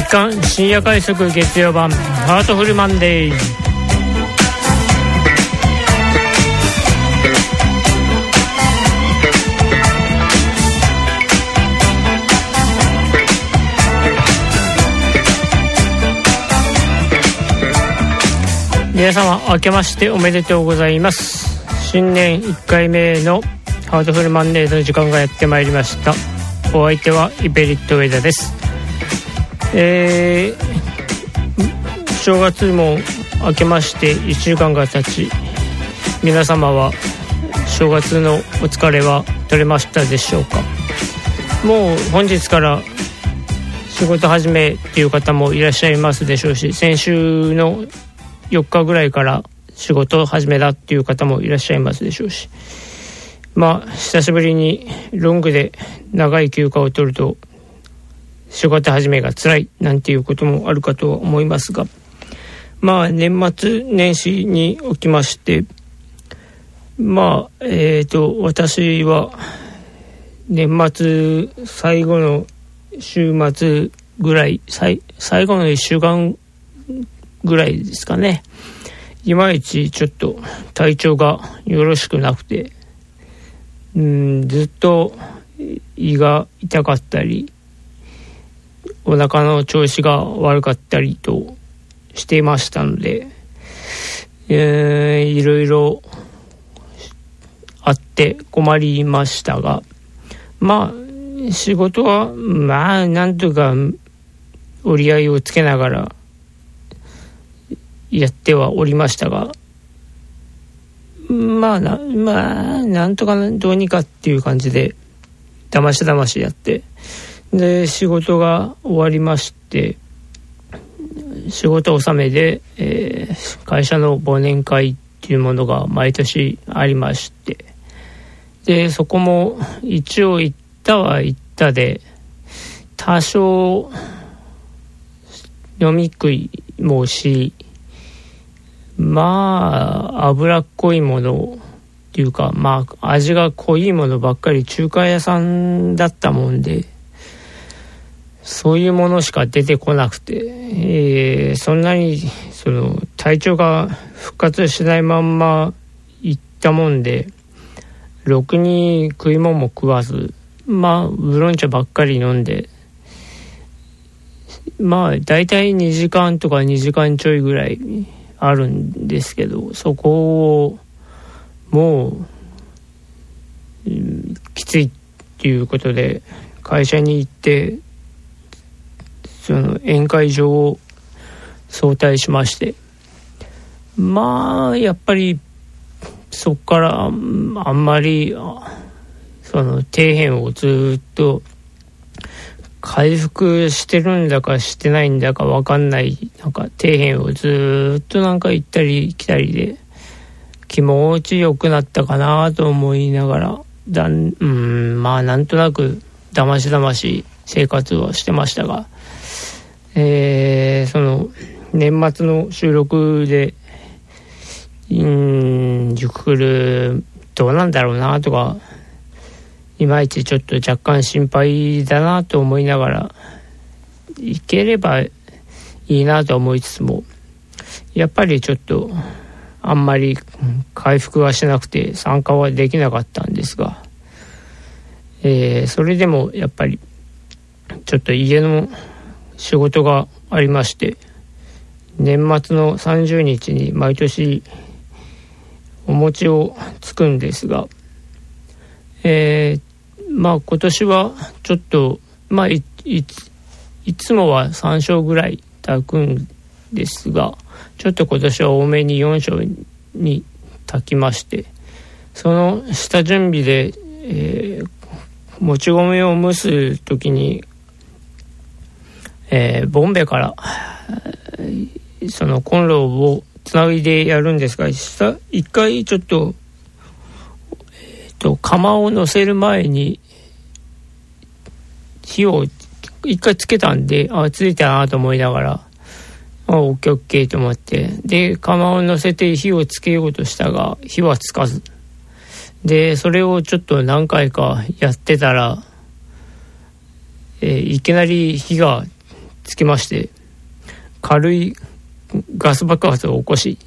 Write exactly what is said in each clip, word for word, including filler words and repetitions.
刊深夜快速月曜版ハートフルマンデー。皆様明けましておめでとうございます。新年いっかいめのハートフルマンデーの時間がやってまいりました。お相手はイベリット上田です。えー、正月も明けましていっしゅうかんが経ち、皆様は正月のお疲れは取れましたでしょうか。もう本日から仕事始めっていう方もいらっしゃいますでしょうし、先週のよっかぐらいから仕事始めだっていう方もいらっしゃいますでしょうし、まあ久しぶりにロングで長い休暇を取ると仕事始めが辛いなんていうこともあるかと思いますが、まあ年末年始におきまして、まあえーと私は年末最後の週末ぐらい、最最後のいっしゅうかんぐらいですかね、いまいちちょっと体調がよろしくなくて、うんずっと胃が痛かったりお腹の調子が悪かったりとしていましたので、えー、いろいろあって困りましたが、まあ仕事はまあなんとか折り合いをつけながらやってはおりましたが、まあなまあなんとかどうにかっていう感じでだましだましやって、で仕事が終わりまして、仕事納めで、えー、会社の忘年会っていうものが毎年ありまして、でそこも一応行ったは行ったで、多少飲み食いもし、まあ脂っこいものっていうか、まあ味が濃いものばっかり、中華屋さんだったもんでそういうものしか出てこなくて、えー、そんなにその体調が復活しないまんま行ったもんで、ろくに食い物も食わず、まあウーロン茶ばっかり飲んで、まあだいたいにじかんとかにじかんちょいぐらいあるんですけど、そこをもう、うん、きついっていうことで会社に行って、その宴会場を早退しまして、まあやっぱりそこからあんまりその底辺をずっと回復してるんだかしてないんだか分かんない、なんか底辺をずっとなんか行ったり来たりで気持ちよくなったかなと思いながら、だんうんまあなんとなくだましだまし生活をしてましたが、えー、その年末の収録でうん熟来どうなんだろうなとか、いまいちちょっと若干心配だなと思いながら、いければいいなと思いつつも、やっぱりちょっとあんまり回復はしなくて参加はできなかったんですが、えー、それでもやっぱりちょっと家の仕事がありまして、年末のさんじゅうにちに毎年お餅をつくんですが、えー、まあ今年はちょっとまあ い, い, いつもはさん升ぐらい炊くんですが、ちょっと今年は多めによん升に炊きまして、その下準備で、えー、もち米を蒸すときに、えー、ボンベからそのコンロをつないでやるんですが、下一回ちょっと、えー、と釜を乗せる前に火を一回つけたんで、あついたなと思いながら、あオッケーオッケーと思って、で釜を乗せて火をつけようとしたが火はつかずで、それをちょっと何回かやってたら、えー、いきなり火がつきまして、軽いガス爆発を起こし、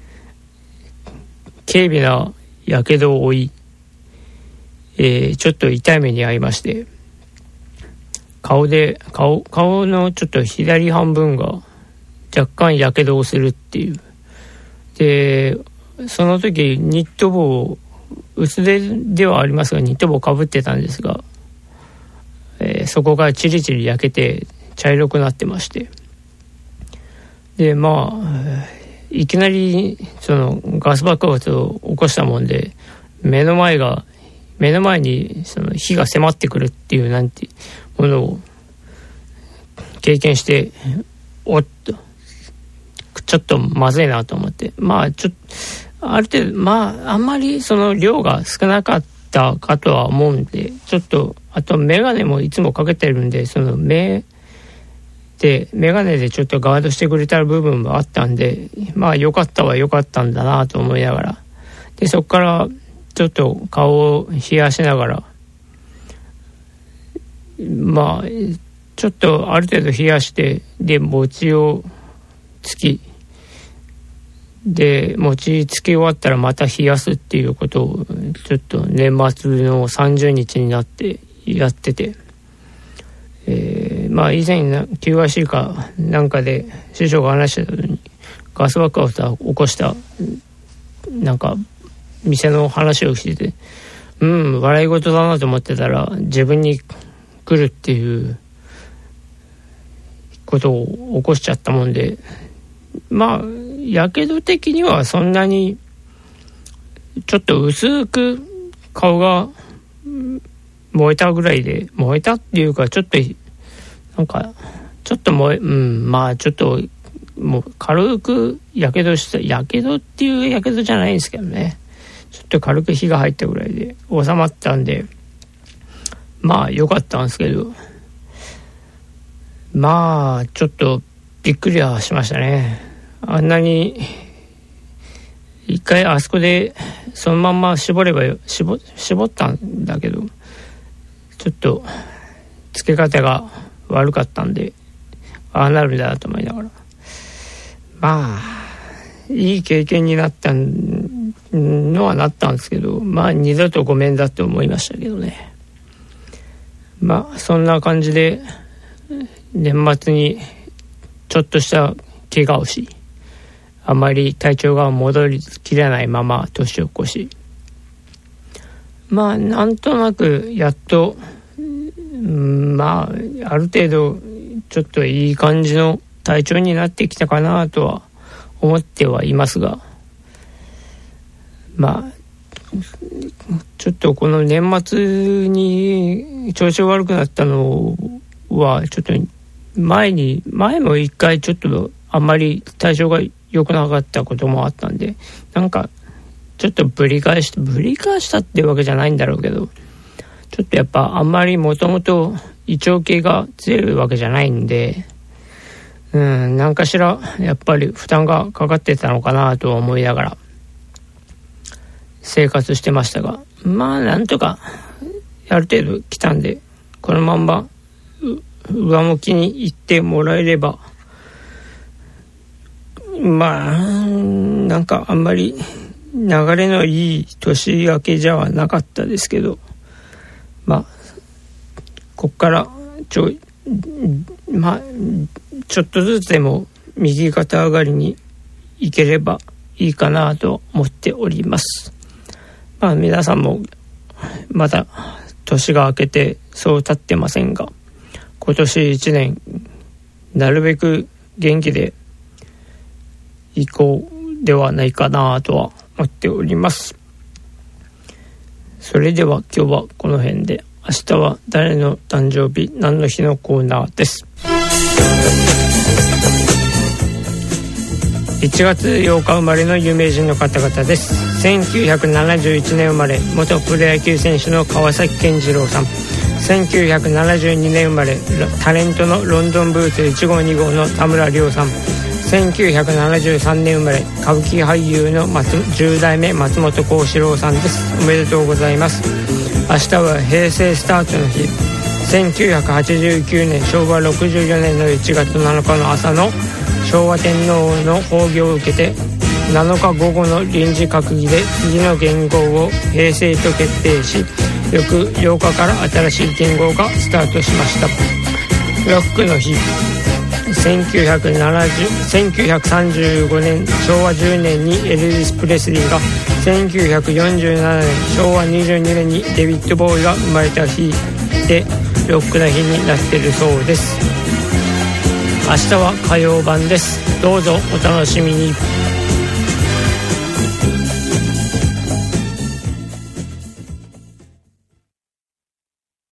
軽微なやけどを負い、えー、ちょっと痛い目に遭いまして、顔で顔顔のちょっと左半分が若干やけどをするっていう。でその時ニット帽を、薄手ではありますがニット帽をかぶってたんですが、えー、そこがチリチリ焼けて茶色くなってまして、でまあいきなりそのガス爆発を起こしたもんで、目の前が目の前にその火が迫ってくるっていうなんてものを経験して、おっとちょっとまずいなと思って、まあちょっとある程度まああんまりその量が少なかったかとは思うんで、ちょっとあとメガネもいつもかけてるんで、その目でメガネでちょっとガードしてくれた部分もあったんで、まあ良かったは良かったんだなと思いながら、でそこからちょっと顔を冷やしながら、まあちょっとある程度冷やして、で餅をつき、で餅つき終わったらまた冷やすっていうことをちょっと年末のさんじゅうにちになってやってて、えー、まあ以前 キューアイシー かなんかで師匠が話してたのに、ガス爆発を起こしたなんか店の話をしてて、うん笑い事だなと思ってたら、自分に来るっていうことを起こしちゃったもんで、まあやけど的にはそんなに、ちょっと薄く顔が燃えたぐらいで、燃えたっていうかちょっとなんかちょっと燃えうんまあちょっともう軽くやけどした、やけどっていうやけどじゃないんですけどね、ちょっと軽く火が入ったぐらいで収まったんで、まあ良かったんですけど、まあちょっとびっくりはしましたね。あんなに一回あそこでそのまんま絞ればよ、絞、絞ったんだけど、ちょっとつけ方が悪かったんで、ああなるんだと思いながら、まあいい経験になったのはなったんですけど、まあ二度とごめんだって思いましたけどね。まあそんな感じで年末にちょっとした怪我をし、あまり体調が戻りきれないまま年を越し、まあなんとなくやっと、まあある程度ちょっといい感じの体調になってきたかなとは思ってはいますが、まあちょっとこの年末に調子悪くなったのはちょっと前に前も一回ちょっとあんまり体調が良くなかったこともあったんで、なんかちょっとぶり返してぶり返したっていうわけじゃないんだろうけど、ちょっとやっぱあんまりもともと胃腸系が強いわけじゃないんで、うん何かしらやっぱり負担がかかってたのかなと思いながら生活してましたが、まあなんとかある程度来たんで、このまんま上向きに行ってもらえれば、まあなんかあんまり流れのいい年明けじゃなかったですけど、まあこっからちょまあちょっとずつでも右肩上がりにいければいいかなと思っております。まあ皆さんもまだ年が明けてそう経ってませんが、今年一年なるべく元気でいこうではないかなとは思っております。それでは今日はこの辺で、明日は誰の誕生日何の日のコーナーです。いちがつようか生まれの有名人の方々です。せんきゅうひゃくななじゅういちねん生まれ、元プロ野球選手の川崎健次郎さん。せんきゅうひゃくななじゅうにねん生まれ、タレントのロンドンブーツいち号に号の田村亮さん。せんきゅうひゃくななじゅうさんねん生まれ、歌舞伎俳優のじゅう代目松本幸四郎さんです。おめでとうございます。明日は平成スタートの日。 せんきゅうひゃくはちじゅうきゅうねんしょうわろくじゅうよねんのいちがつなのかの朝の昭和天皇の崩御を受けてなのか午後の臨時閣議で次の元号を平成と決定し、翌ようかから新しい元号がスタートしました。ロックの日、せんきゅうひゃくさんじゅうごねんしょうわじゅうねんにエルヴィス・プレスリーが、せんきゅうひゃくよんじゅうななねんしょうわにじゅうにねんにデビッド・ボーイが生まれた日でロックな日になっているそうです。明日は火曜版です。どうぞお楽しみに。